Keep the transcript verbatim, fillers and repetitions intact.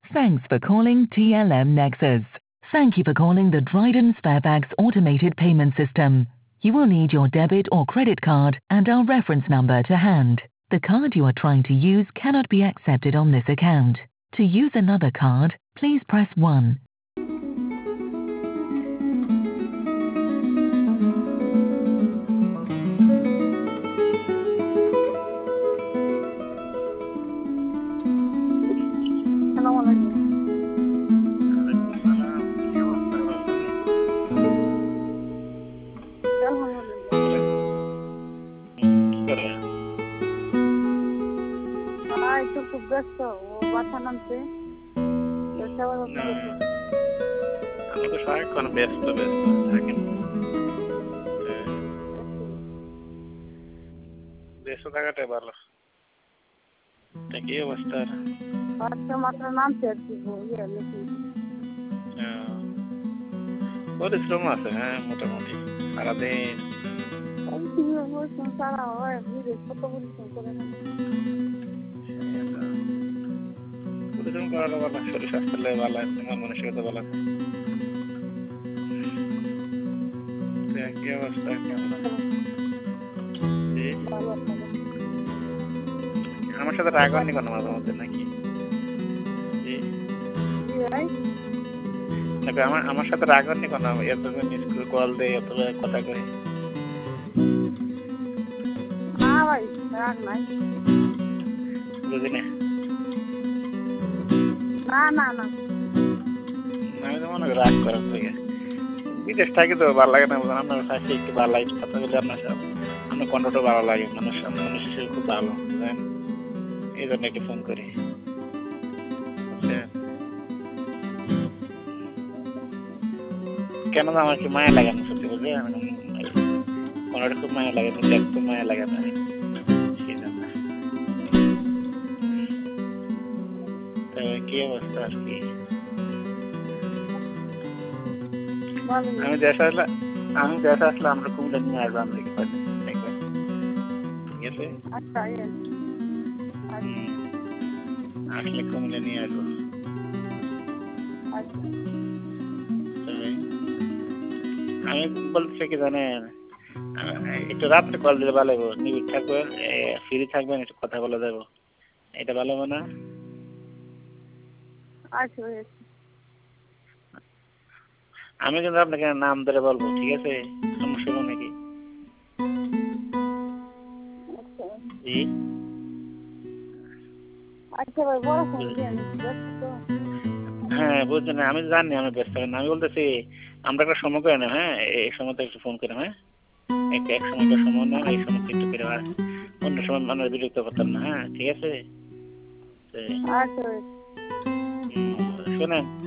Thanks for calling T L M Nexus. Thank you for calling the Dryden Sparebags automated payment system. You will need your debit or credit card and our reference number to hand. The card you are trying to use cannot be accepted on this account. To use another card, please press one. ব্যস্ত ও বাসা নামছে আমি তো সারাক্ষণ ব্যস্ত ব্যস্ত থাকেন ব্যস্ত থাকাটাই ভালো। কি অবস্থা? মাত্র নামছে আর কি পরিশ্রম আছে, হ্যাঁ মোটামুটি সারাদিন সারা হয় কত পরিশ্রম করে পরিশ্রম করাটা ভালো, শরীর স্বাস্থ্য ভালো, তোমার মানসিকতা ভালো। কি অবস্থা? আমার সাথে রাগ হয়নি কোনো মাঝে মধ্যে নাকি? আমার আমার সাথে রাগ হয়নি কোনো? এত স্কুল কল দেয়, এত কথা কই? না ভাই রাগ নাই। বুঝি না না না না আমি তো মনে করি রাগ করার থেকে বিদেশ থাকি তো ভালো লাগে না। আপনার সাথে একটু ভালো লাগে কথা বলে, আপনার সাথে আপনার কণ্ঠটা ভালো লাগে, মানুষ মানুষ হিসেবে খুব ভালো, বুঝলেন? এই জন্য একটু ফোন করি। কেন আমার একটু মায়া লাগে না সত্যি বলতে, কণ্ঠটা খুব মায়া লাগে, খুব মায়া লাগে না সেই জন্য। কি অবস্থা আর কি? আমি দেশে আসলে আমি দেশে আসলে আমরা কুমিল্লা নিয়ে আসবো, আমরা কি পারি দেখবেন, ঠিক আছে? আসলে কুমিল্লা নিয়ে আসবো। আমি বলতে কি জানেন, একটু রাত্রে কল দিলে ভালো হবো, নিবিড় থাকবেন, ফ্রি থাকবেন, একটু কথা বলে যাবো, এটা ভালো হবে না? আমি কিন্তু আপনাকে নাম ধরে বলবো, ঠিক আছে? সমস্যা হবে নাকি? জি হ্যাঁ বুঝছেন, আমি জানি আমি ব্যস্ত না, আমি বলতেছি আমরা একটা সময় করে না, হ্যাঁ এই সময়তে একটু ফোন করে, হ্যাঁ এক সময়টা সময় না, এই সময় একটু করে, অন্য সময় মানুষ বিরক্ত করতাম না, হ্যাঁ ঠিক আছে? শোনেন